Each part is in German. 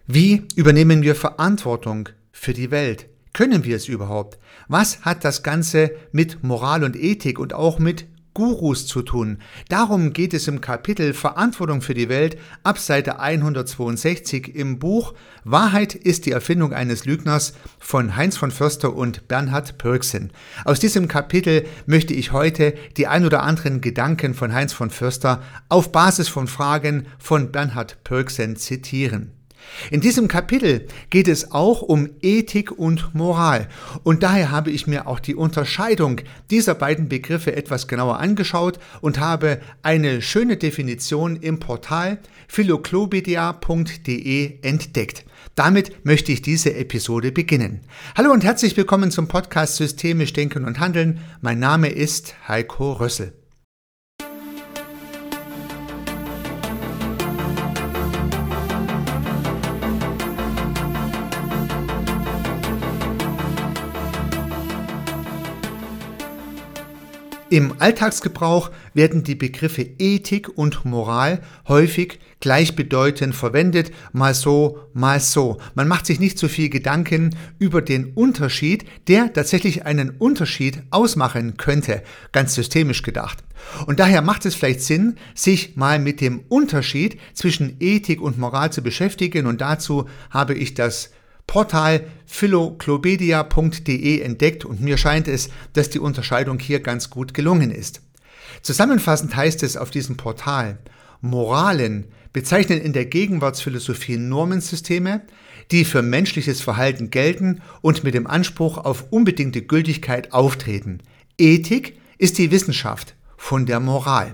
Wie übernehmen wir Verantwortung für die Welt? Können wir es überhaupt? Was hat das Ganze mit Moral und Ethik und auch mit Gurus zu tun? Darum geht es im Kapitel Verantwortung für die Welt ab Seite 162 im Buch Wahrheit ist die Erfindung eines Lügners von Heinz von Förster und Bernhard Pörksen. Aus diesem Kapitel möchte ich heute die ein oder anderen Gedanken von Heinz von Förster auf Basis von Fragen von Bernhard Pörksen zitieren. In diesem Kapitel geht es auch um Ethik und Moral und daher habe ich mir auch die Unterscheidung dieser beiden Begriffe etwas genauer angeschaut und habe eine schöne Definition im Portal philoklopedia.de entdeckt. Damit möchte ich diese Episode beginnen. Hallo und herzlich willkommen zum Podcast Systemisch Denken und Handeln. Mein Name ist Heiko Rössel. Im Alltagsgebrauch werden die Begriffe Ethik und Moral häufig gleichbedeutend verwendet, mal so, mal so. Man macht sich nicht so viel Gedanken über den Unterschied, der tatsächlich einen Unterschied ausmachen könnte, ganz systemisch gedacht. Und daher macht es vielleicht Sinn, sich mal mit dem Unterschied zwischen Ethik und Moral zu beschäftigen und dazu habe ich das Portal philoklopedia.de entdeckt und mir scheint es, dass die Unterscheidung hier ganz gut gelungen ist. Zusammenfassend heißt es auf diesem Portal, Moralen bezeichnen in der Gegenwartsphilosophie Normensysteme, die für menschliches Verhalten gelten und mit dem Anspruch auf unbedingte Gültigkeit auftreten. Ethik ist die Wissenschaft von der Moral.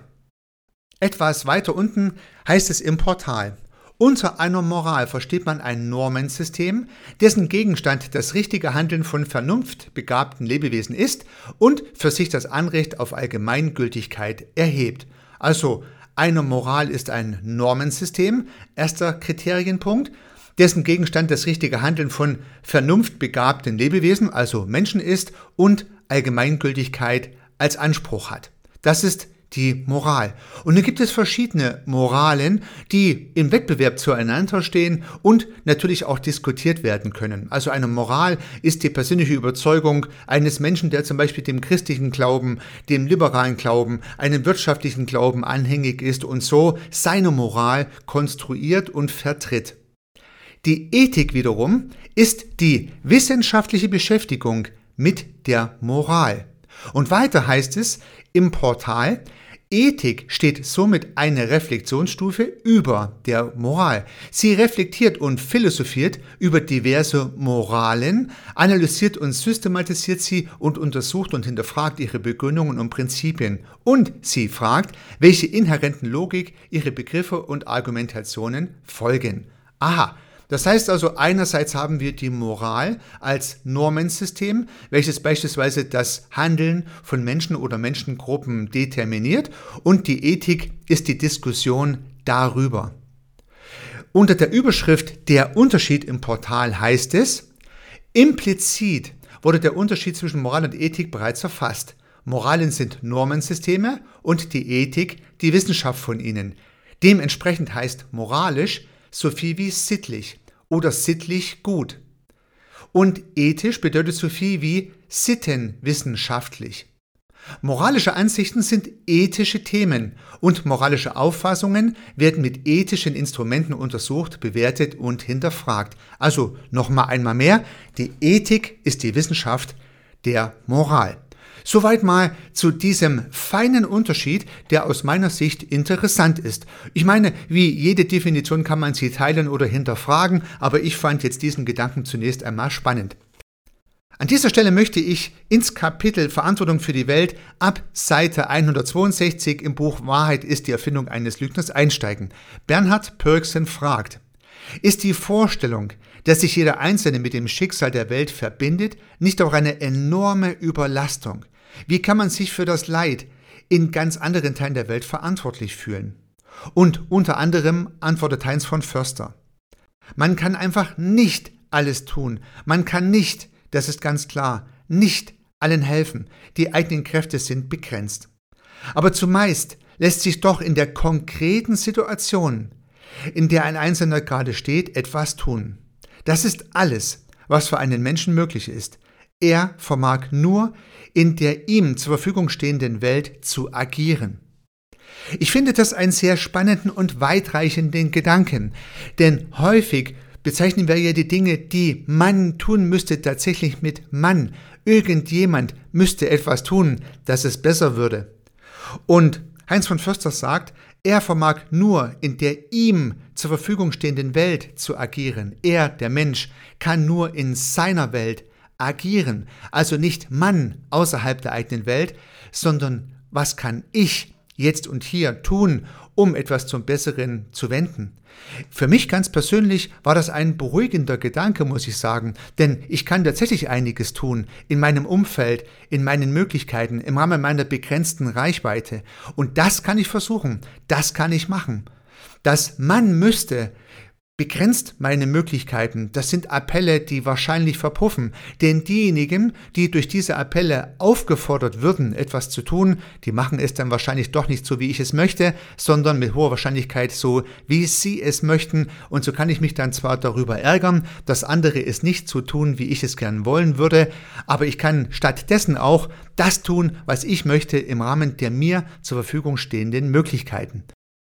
Etwas weiter unten heißt es im Portal, unter einer Moral versteht man ein Normensystem, dessen Gegenstand das richtige Handeln von vernunftbegabten Lebewesen ist und für sich das Anrecht auf Allgemeingültigkeit erhebt. Also eine Moral ist ein Normensystem, erster Kriterienpunkt, dessen Gegenstand das richtige Handeln von vernunftbegabten Lebewesen, also Menschen ist und Allgemeingültigkeit als Anspruch hat. Das ist die Moral. Und dann gibt es verschiedene Moralen, die im Wettbewerb zueinander stehen und natürlich auch diskutiert werden können. Also eine Moral ist die persönliche Überzeugung eines Menschen, der zum Beispiel dem christlichen Glauben, dem liberalen Glauben, einem wirtschaftlichen Glauben anhängig ist und so seine Moral konstruiert und vertritt. Die Ethik wiederum ist die wissenschaftliche Beschäftigung mit der Moral. Und weiter heißt es im Portal, Ethik steht somit eine Reflexionsstufe über der Moral. Sie reflektiert und philosophiert über diverse Moralen, analysiert und systematisiert sie und untersucht und hinterfragt ihre Begründungen und Prinzipien. Und sie fragt, welche inhärenten Logik ihre Begriffe und Argumentationen folgen. Aha! Das heißt also, einerseits haben wir die Moral als Normensystem, welches beispielsweise das Handeln von Menschen oder Menschengruppen determiniert und die Ethik ist die Diskussion darüber. Unter der Überschrift Der Unterschied im Portal heißt es, implizit wurde der Unterschied zwischen Moral und Ethik bereits erfasst. Moralen sind Normensysteme und die Ethik die Wissenschaft von ihnen. Dementsprechend heißt moralisch so viel wie sittlich oder sittlich gut. Und ethisch bedeutet so viel wie sittenwissenschaftlich. Moralische Ansichten sind ethische Themen und moralische Auffassungen werden mit ethischen Instrumenten untersucht, bewertet und hinterfragt. Also nochmal einmal mehr, die Ethik ist die Wissenschaft der Moral. Soweit mal zu diesem feinen Unterschied, der aus meiner Sicht interessant ist. Ich meine, wie jede Definition kann man sie teilen oder hinterfragen, aber ich fand jetzt diesen Gedanken zunächst einmal spannend. An dieser Stelle möchte ich ins Kapitel Verantwortung für die Welt ab Seite 162 im Buch Wahrheit ist die Erfindung eines Lügners einsteigen. Bernhard Pörksen fragt, ist die Vorstellung, dass sich jeder Einzelne mit dem Schicksal der Welt verbindet, nicht auch eine enorme Überlastung? Wie kann man sich für das Leid in ganz anderen Teilen der Welt verantwortlich fühlen? Und unter anderem antwortet Heinz von Förster. Man kann einfach nicht alles tun. Man kann nicht, das ist ganz klar, nicht allen helfen. Die eigenen Kräfte sind begrenzt. Aber zumeist lässt sich doch in der konkreten Situation in der ein Einzelner gerade steht, etwas tun. Das ist alles, was für einen Menschen möglich ist. Er vermag nur, in der ihm zur Verfügung stehenden Welt zu agieren. Ich finde das einen sehr spannenden und weitreichenden Gedanken, denn häufig bezeichnen wir ja die Dinge, die man tun müsste, tatsächlich mit Mann. Irgendjemand müsste etwas tun, dass es besser würde. Und Heinz von Förster sagt, er vermag nur in der ihm zur Verfügung stehenden Welt zu agieren. Er, der Mensch, kann nur in seiner Welt agieren. Also nicht Mann außerhalb der eigenen Welt, sondern was kann ich jetzt und hier tun, um etwas zum Besseren zu wenden. Für mich ganz persönlich war das ein beruhigender Gedanke, muss ich sagen, denn ich kann tatsächlich einiges tun in meinem Umfeld, in meinen Möglichkeiten, im Rahmen meiner begrenzten Reichweite. Und das kann ich versuchen, das kann ich machen. Das Mann müsste begrenzt meine Möglichkeiten. Das sind Appelle, die wahrscheinlich verpuffen. Denn diejenigen, die durch diese Appelle aufgefordert würden, etwas zu tun, die machen es dann wahrscheinlich doch nicht so, wie ich es möchte, sondern mit hoher Wahrscheinlichkeit so, wie sie es möchten. Und so kann ich mich dann zwar darüber ärgern, dass andere es nicht so tun, wie ich es gern wollen würde, aber ich kann stattdessen auch das tun, was ich möchte im Rahmen der mir zur Verfügung stehenden Möglichkeiten.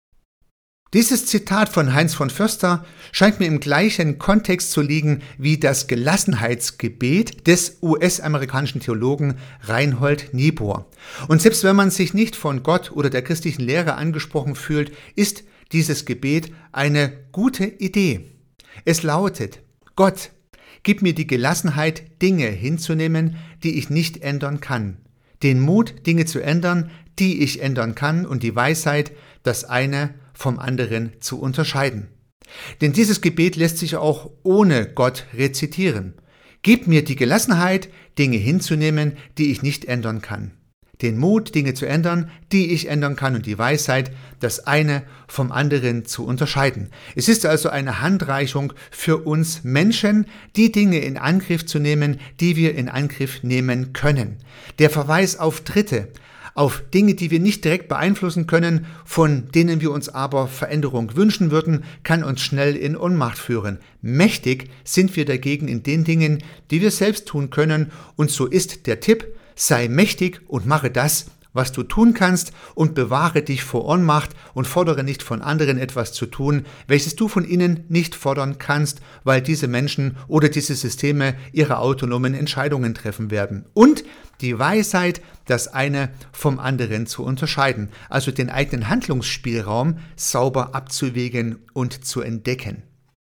Dieses Zitat von Heinz von Förster scheint mir im gleichen Kontext zu liegen wie das Gelassenheitsgebet des US-amerikanischen Theologen Reinhold Niebuhr. Und selbst wenn man sich nicht von Gott oder der christlichen Lehre angesprochen fühlt, ist dieses Gebet eine gute Idee. Es lautet: Gott, gib mir die Gelassenheit, Dinge hinzunehmen, die ich nicht ändern kann, den Mut, Dinge zu ändern, die ich ändern kann, und die Weisheit, das eine vom anderen zu unterscheiden. Denn dieses Gebet lässt sich auch ohne Gott rezitieren. Gib mir die Gelassenheit, Dinge hinzunehmen, die ich nicht ändern kann. Den Mut, Dinge zu ändern, die ich ändern kann, und die Weisheit, das eine vom anderen zu unterscheiden. Es ist also eine Handreichung für uns Menschen, die Dinge in Angriff zu nehmen, die wir in Angriff nehmen können. Der Verweis auf Dritte, auf Dinge, die wir nicht direkt beeinflussen können, von denen wir uns aber Veränderung wünschen würden, kann uns schnell in Ohnmacht führen. Mächtig sind wir dagegen in den Dingen, die wir selbst tun können, und so ist der Tipp: sei mächtig und mache das, was du tun kannst, und bewahre dich vor Ohnmacht und fordere nicht von anderen etwas zu tun, welches du von ihnen nicht fordern kannst, weil diese Menschen oder diese Systeme ihre autonomen Entscheidungen treffen werden. Und die Weisheit, das eine vom anderen zu unterscheiden, also den eigenen Handlungsspielraum sauber abzuwägen und zu entdecken.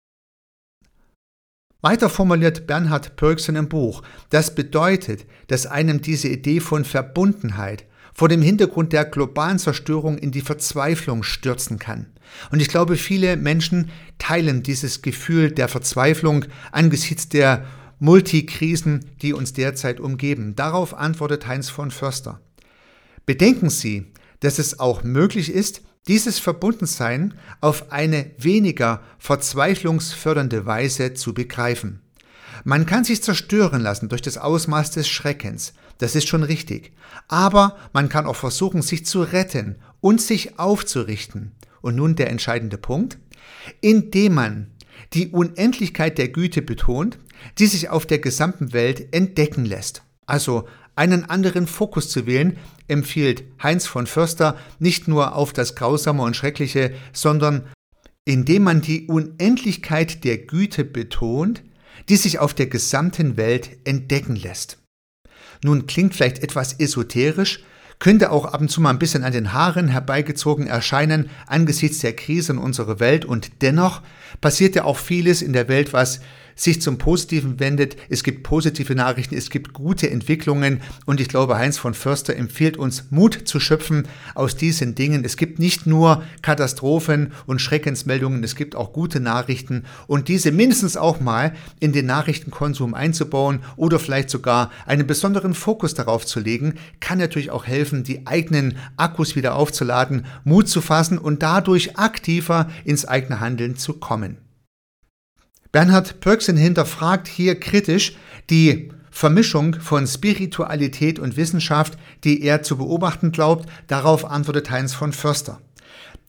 Weiter formuliert Bernhard Pörksen im Buch: Das bedeutet, dass einem diese Idee von Verbundenheit vor dem Hintergrund der globalen Zerstörung in die Verzweiflung stürzen kann. Und ich glaube, viele Menschen teilen dieses Gefühl der Verzweiflung angesichts der Multikrisen, die uns derzeit umgeben. Darauf antwortet Heinz von Förster: Bedenken Sie, dass es auch möglich ist, dieses Verbundensein auf eine weniger verzweiflungsfördernde Weise zu begreifen. Man kann sich zerstören lassen durch das Ausmaß des Schreckens, das ist schon richtig. Aber man kann auch versuchen, sich zu retten und sich aufzurichten. Und nun der entscheidende Punkt: Indem man die Unendlichkeit der Güte betont, die sich auf der gesamten Welt entdecken lässt. Also einen anderen Fokus zu wählen, empfiehlt Heinz von Förster nicht nur auf das Grausame und Schreckliche, sondern indem man die Unendlichkeit der Güte betont, die sich auf der gesamten Welt entdecken lässt. Nun klingt vielleicht etwas esoterisch, könnte auch ab und zu mal ein bisschen an den Haaren herbeigezogen erscheinen angesichts der Krise in unserer Welt, und dennoch passiert ja auch vieles in der Welt, was sich zum Positiven wendet. Es gibt positive Nachrichten, es gibt gute Entwicklungen, und ich glaube, Heinz von Förster empfiehlt uns, Mut zu schöpfen aus diesen Dingen. Es gibt nicht nur Katastrophen und Schreckensmeldungen, es gibt auch gute Nachrichten, und diese mindestens auch mal in den Nachrichtenkonsum einzubauen oder vielleicht sogar einen besonderen Fokus darauf zu legen, kann natürlich auch helfen, die eigenen Akkus wieder aufzuladen, Mut zu fassen und dadurch aktiver ins eigene Handeln zu kommen. Bernhard Pörksen hinterfragt hier kritisch die Vermischung von Spiritualität und Wissenschaft, die er zu beobachten glaubt. Darauf antwortet Heinz von Förster: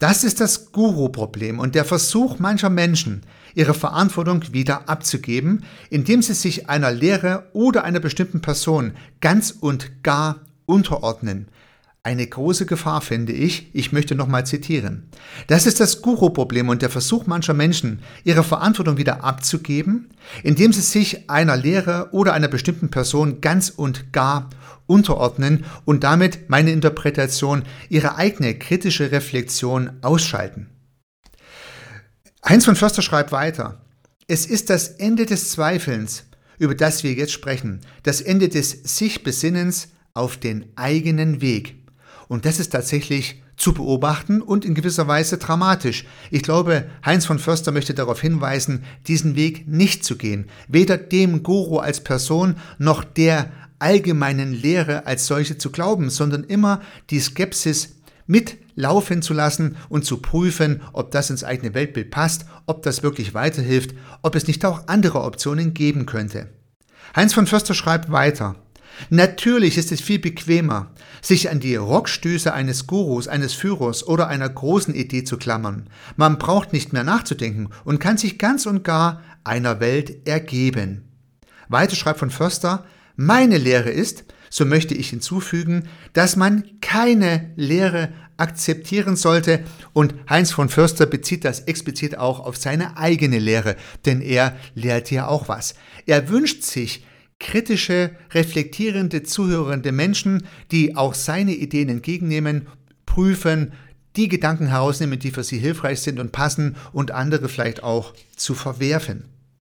Das ist das Guru-Problem und der Versuch mancher Menschen, ihre Verantwortung wieder abzugeben, indem sie sich einer Lehre oder einer bestimmten Person ganz und gar unterordnen. Eine große Gefahr, finde ich. Ich möchte nochmal zitieren. Das ist das Guru-Problem und der Versuch mancher Menschen, ihre Verantwortung wieder abzugeben, indem sie sich einer Lehre oder einer bestimmten Person ganz und gar unterordnen und damit, meine Interpretation, ihre eigene kritische Reflexion ausschalten. Heinz von Förster schreibt weiter: Es ist das Ende des Zweifelns, über das wir jetzt sprechen, das Ende des Sich-Besinnens auf den eigenen Weg. Und das ist tatsächlich zu beobachten und in gewisser Weise dramatisch. Ich glaube, Heinz von Förster möchte darauf hinweisen, diesen Weg nicht zu gehen. Weder dem Guru als Person noch der allgemeinen Lehre als solche zu glauben, sondern immer die Skepsis mitlaufen zu lassen und zu prüfen, ob das ins eigene Weltbild passt, ob das wirklich weiterhilft, ob es nicht auch andere Optionen geben könnte. Heinz von Förster schreibt weiter: Natürlich ist es viel bequemer, sich an die Rockstöße eines Gurus, eines Führers oder einer großen Idee zu klammern. Man braucht nicht mehr nachzudenken und kann sich ganz und gar einer Welt ergeben. Weiter schreibt von Förster: Meine Lehre ist, so möchte ich hinzufügen, dass man keine Lehre akzeptieren sollte, und Heinz von Förster bezieht das explizit auch auf seine eigene Lehre, denn er lehrt ja auch was. Er wünscht sich kritische, reflektierende, zuhörende Menschen, die auch seine Ideen entgegennehmen, prüfen, die Gedanken herausnehmen, die für sie hilfreich sind und passen, und andere vielleicht auch zu verwerfen.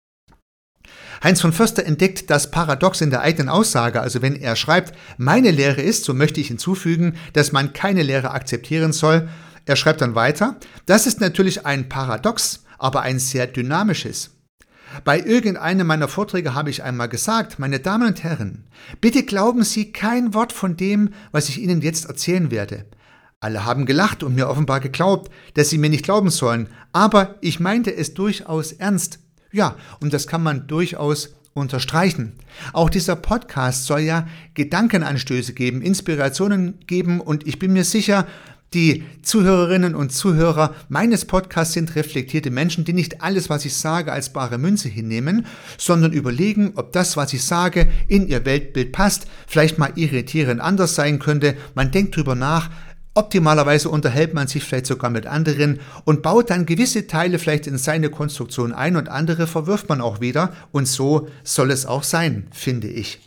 Heinz von Förster entdeckt das Paradox in der eigenen Aussage, also wenn er schreibt, meine Lehre ist, so möchte ich hinzufügen, dass man keine Lehre akzeptieren soll. Er schreibt dann weiter, das ist natürlich ein Paradox, aber ein sehr dynamisches. Bei irgendeinem meiner Vorträge habe ich einmal gesagt, meine Damen und Herren, bitte glauben Sie kein Wort von dem, was ich Ihnen jetzt erzählen werde. Alle haben gelacht und mir offenbar geglaubt, dass sie mir nicht glauben sollen, aber ich meinte es durchaus ernst. Ja, und das kann man durchaus unterstreichen. Auch dieser Podcast soll ja Gedankenanstöße geben, Inspirationen geben, und ich bin mir sicher, die Zuhörerinnen und Zuhörer meines Podcasts sind reflektierte Menschen, die nicht alles, was ich sage, als bare Münze hinnehmen, sondern überlegen, ob das, was ich sage, in ihr Weltbild passt, vielleicht mal irritierend anders sein könnte. Man denkt drüber nach, optimalerweise unterhält man sich vielleicht sogar mit anderen und baut dann gewisse Teile vielleicht in seine Konstruktion ein und andere verwirft man auch wieder, und so soll es auch sein, finde ich.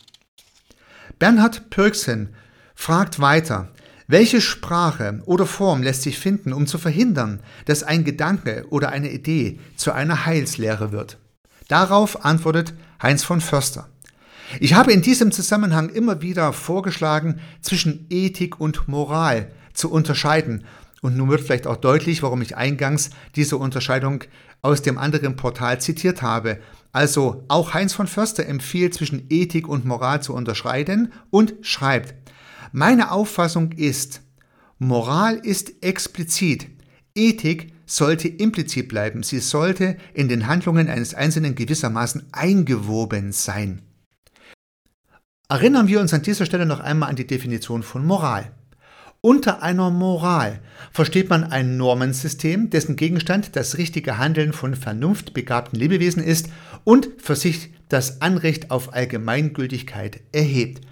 Bernhard Pörksen fragt weiter: Welche Sprache oder Form lässt sich finden, um zu verhindern, dass ein Gedanke oder eine Idee zu einer Heilslehre wird? Darauf antwortet Heinz von Förster: Ich habe in diesem Zusammenhang immer wieder vorgeschlagen, zwischen Ethik und Moral zu unterscheiden. Und nun wird vielleicht auch deutlich, warum ich eingangs diese Unterscheidung aus dem anderen Portal zitiert habe. Also auch Heinz von Förster empfiehlt, zwischen Ethik und Moral zu unterscheiden und schreibt: Meine Auffassung ist, Moral ist explizit, Ethik sollte implizit bleiben, sie sollte in den Handlungen eines Einzelnen gewissermaßen eingewoben sein. Erinnern wir uns an dieser Stelle noch einmal an die Definition von Moral. Unter einer Moral versteht man ein Normensystem, dessen Gegenstand das richtige Handeln von vernunftbegabten Lebewesen ist und für sich das Anrecht auf Allgemeingültigkeit erhebt.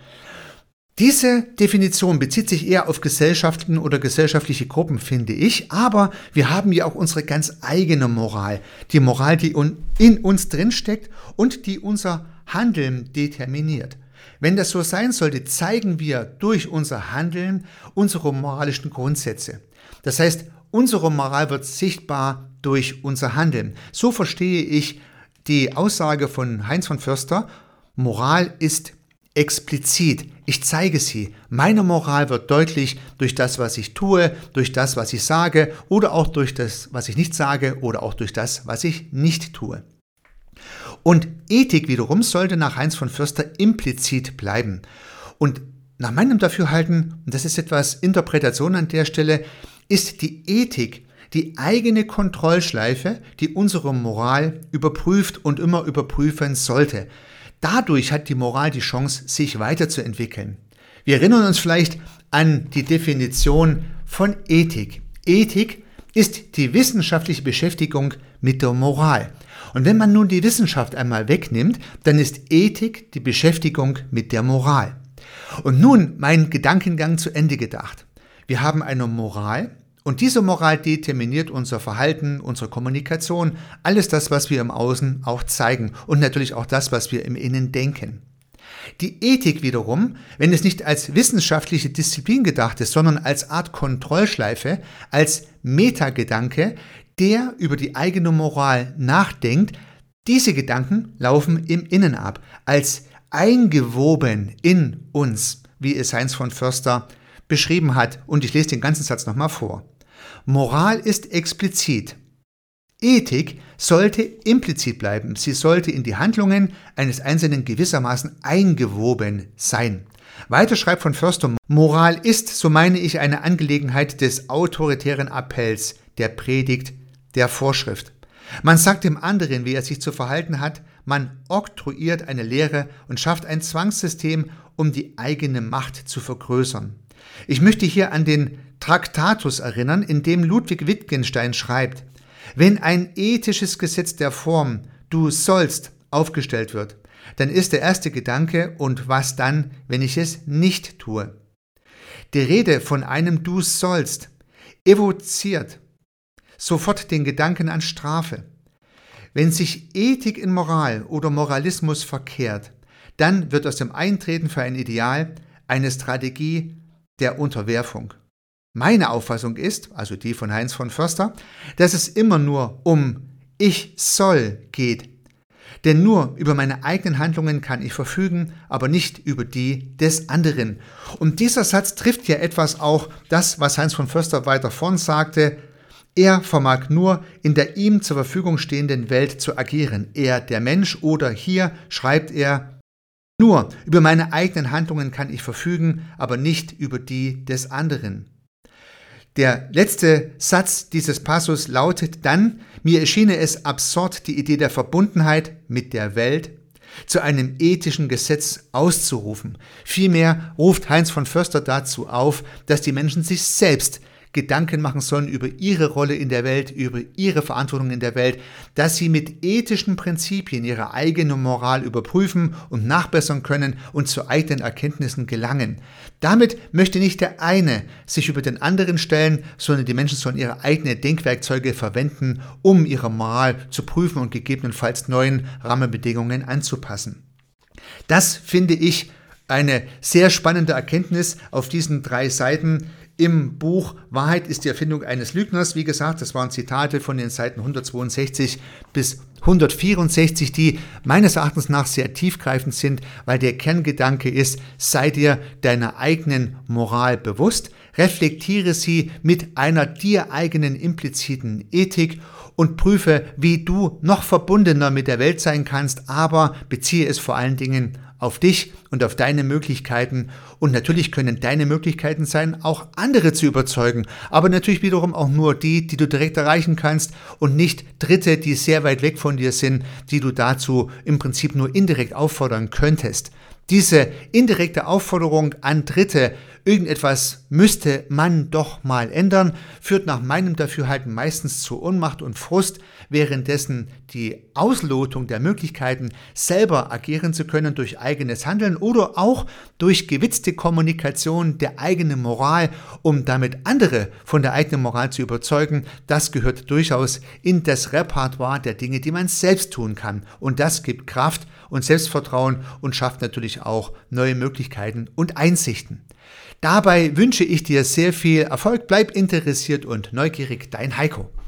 Diese Definition bezieht sich eher auf Gesellschaften oder gesellschaftliche Gruppen, finde ich, aber wir haben ja auch unsere ganz eigene Moral. Die Moral, die in uns drinsteckt und die unser Handeln determiniert. Wenn das so sein sollte, zeigen wir durch unser Handeln unsere moralischen Grundsätze. Das heißt, unsere Moral wird sichtbar durch unser Handeln. So verstehe ich die Aussage von Heinz von Förster: Moral ist explizit. Ich zeige sie. Meine Moral wird deutlich durch das, was ich tue, durch das, was ich sage, oder auch durch das, was ich nicht sage, oder auch durch das, was ich nicht tue. Und Ethik wiederum sollte nach Heinz von Förster implizit bleiben. Und nach meinem Dafürhalten, und das ist etwas Interpretation an der Stelle, ist die Ethik die eigene Kontrollschleife, die unsere Moral überprüft und immer überprüfen sollte. Dadurch hat die Moral die Chance, sich weiterzuentwickeln. Wir erinnern uns vielleicht an die Definition von Ethik. Ethik ist die wissenschaftliche Beschäftigung mit der Moral. Und wenn man nun die Wissenschaft einmal wegnimmt, dann ist Ethik die Beschäftigung mit der Moral. Und nun mein Gedankengang zu Ende gedacht. Wir haben eine Moral und diese Moral determiniert unser Verhalten, unsere Kommunikation, alles das, was wir im Außen auch zeigen und natürlich auch das, was wir im Innen denken. Die Ethik wiederum, wenn es nicht als wissenschaftliche Disziplin gedacht ist, sondern als Art Kontrollschleife, als Metagedanke, der über die eigene Moral nachdenkt, diese Gedanken laufen im Innen ab, als eingewoben in uns, wie es Heinz von Förster beschrieben hat. Und ich lese den ganzen Satz nochmal vor. Moral ist explizit. Ethik sollte implizit bleiben. Sie sollte in die Handlungen eines Einzelnen gewissermaßen eingewoben sein. Weiter schreibt von Förster, Moral ist, so meine ich, eine Angelegenheit des autoritären Appells, der Predigt, der Vorschrift. Man sagt dem anderen, wie er sich zu verhalten hat, man oktroyiert eine Lehre und schafft ein Zwangssystem, um die eigene Macht zu vergrößern. Ich möchte hier an den Traktatus erinnern, in dem Ludwig Wittgenstein schreibt, wenn ein ethisches Gesetz der Form du sollst aufgestellt wird, dann ist der erste Gedanke, und was dann, wenn ich es nicht tue? Die Rede von einem du sollst evoziert sofort den Gedanken an Strafe. Wenn sich Ethik in Moral oder Moralismus verkehrt, dann wird aus dem Eintreten für ein Ideal eine Strategie der Unterwerfung. Meine Auffassung ist, also die von Heinz von Förster, dass es immer nur um ich soll geht. Denn nur über meine eigenen Handlungen kann ich verfügen, aber nicht über die des anderen. Und dieser Satz trifft ja etwas auch das, was Heinz von Förster weiter vorn sagte. Er vermag nur in der ihm zur Verfügung stehenden Welt zu agieren. Er, der Mensch, oder hier schreibt er, nur über meine eigenen Handlungen kann ich verfügen, aber nicht über die des anderen. Der letzte Satz dieses Passus lautet dann, mir erschiene es absurd, die Idee der Verbundenheit mit der Welt zu einem ethischen Gesetz auszurufen. Vielmehr ruft Heinz von Förster dazu auf, dass die Menschen sich selbst Gedanken machen sollen über ihre Rolle in der Welt, über ihre Verantwortung in der Welt, dass sie mit ethischen Prinzipien ihre eigene Moral überprüfen und nachbessern können und zu eigenen Erkenntnissen gelangen. Damit möchte nicht der eine sich über den anderen stellen, sondern die Menschen sollen ihre eigenen Denkwerkzeuge verwenden, um ihre Moral zu prüfen und gegebenenfalls neuen Rahmenbedingungen anzupassen. Das finde ich eine sehr spannende Erkenntnis auf diesen 3 Seiten im Buch Wahrheit ist die Erfindung eines Lügners. Wie gesagt, das waren Zitate von den Seiten 162 bis 164, die meines Erachtens nach sehr tiefgreifend sind, weil der Kerngedanke ist, sei dir deiner eigenen Moral bewusst, reflektiere sie mit einer dir eigenen impliziten Ethik und prüfe, wie du noch verbundener mit der Welt sein kannst, aber beziehe es vor allen Dingen auf dich und auf deine Möglichkeiten. Und natürlich können deine Möglichkeiten sein, auch andere zu überzeugen, aber natürlich wiederum auch nur die, die du direkt erreichen kannst und nicht Dritte, die sehr weit weg von dir sind, die du dazu im Prinzip nur indirekt auffordern könntest. Diese indirekte Aufforderung an Dritte, irgendetwas müsste man doch mal ändern, führt nach meinem Dafürhalten meistens zu Ohnmacht und Frust, währenddessen die Auslotung der Möglichkeiten, selber agieren zu können durch eigenes Handeln oder auch durch gewitzte Kommunikation der eigenen Moral, um damit andere von der eigenen Moral zu überzeugen, das gehört durchaus in das Repertoire der Dinge, die man selbst tun kann. Und das gibt Kraft und Selbstvertrauen und schafft natürlich auch neue Möglichkeiten und Einsichten. Dabei wünsche ich dir sehr viel Erfolg, bleib interessiert und neugierig, dein Heiko.